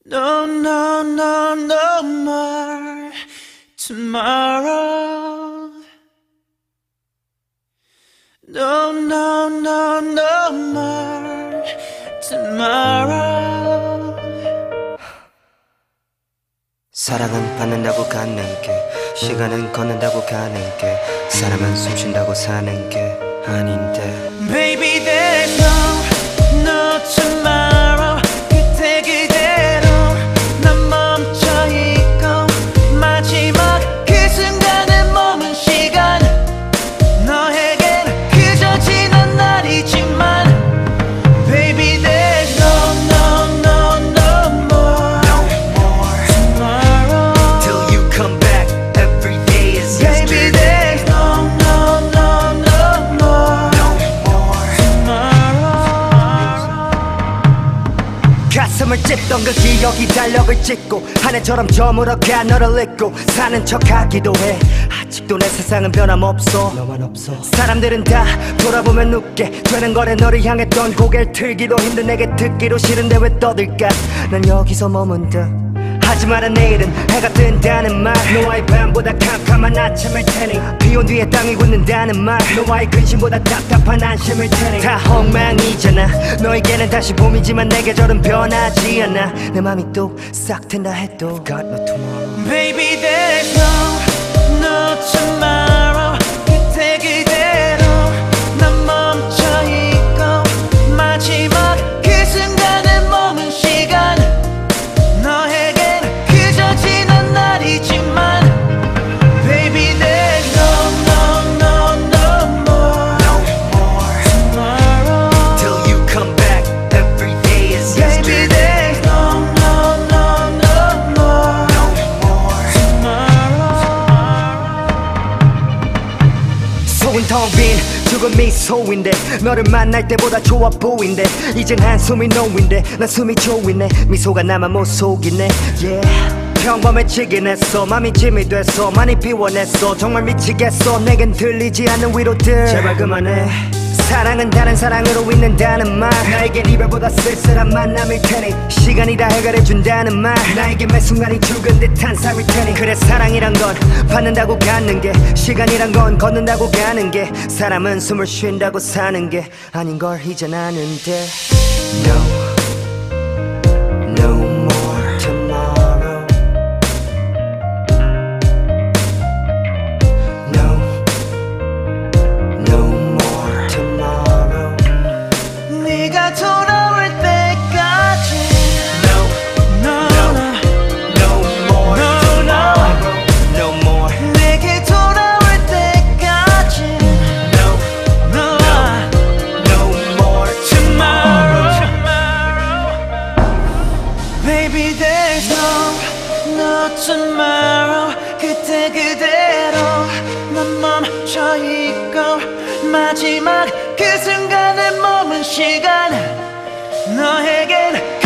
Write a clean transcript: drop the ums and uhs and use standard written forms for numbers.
No, no, no, no more tomorrow. No, no, no, no more tomorrow. 사랑은 받는다고 갖는 게, 시간은 걷는다고 가는 게, 사람은 숨쉰다고 사는 게 아닌데. Baby, there's no tomorrow. 그때 그대로 난 멈춰있고, 마지막 그 순간에 머문 시간, 너에겐 그저 지난 날이지만 Baby, there's no more tomorrow. Till you come back, every day is Baby, yesterday. there's no more tomorrow. 가슴을 찢던 그 기억이 달력을 찍고 한 해처럼 저물어가 너를 잊고 사는 척하기도 해. 아직도 내 세상은 변함없어, 너만 없어. 사람들은 다 돌아보면 웃게 되는 거래. 너를 향했던 고개를 틀기도 힘든 내게 듣기도 싫은데 왜 떠들까. 난 여기서 머문다. 하지만 내일은 해가 뜬다는 말, 너와의 밤보다 캄캄한 아침일 테니, 비온 뒤에 땅이 굳는다는 말, 너와의 근심보다 답답한 안심일 테니. 다 엉망이잖아. 너에게는 다시 봄이지만 내 계절은 변하지 않아. 내 맘이 또 싹 트인다 해도 Got no tomorrow. Baby, there's no tomorrow. 그때 그대로 난 멈춰있고, 마지막 그 순간에 머문 시간, 너에겐 그저 지난 날이지만 Baby, there's no more tomorrow. Till you come back, every day is Baby, yesterday. there's no more tomorrow. 속은 텅 빈 죽은 미소인데, 너를 만날 때보다 좋아 보인대. 이젠 한숨이 놓인데 난 숨이 조이네. 미소가 나만 못 속이네. Yeah. 평범해지긴 했어. 맘이 짐이 됐어. 많이 비워냈어. 정말 미치겠어. 내겐 들리지 않는 위로들 제발 그만해. 사랑은 다른 사랑으로 잊는다는 말, 나에겐 이별보다 쓸쓸한 만남일 테니, 시간이 다 해결해준다는 말, 나에겐 매 순간이 죽은 듯한 삶일 테니. 그래, 사랑이란 건 받는다고 갖는 게, 시간이란 건 걷는다고 가는 게, 사람은 숨을 쉰다고 사는 게 아닌 걸 이젠 아는데. No, no more tomorrow. No, no more tomorrow. 네가 돌아올 때까지 No, No, no more tomorrow. No more. 내게 돌아올 때까지 No, No, no more tomorrow. Baby, there's no tomorrow. 그때 그대로 난 멈춰있고, 마지막 그 순간에 머문 시간, 너에겐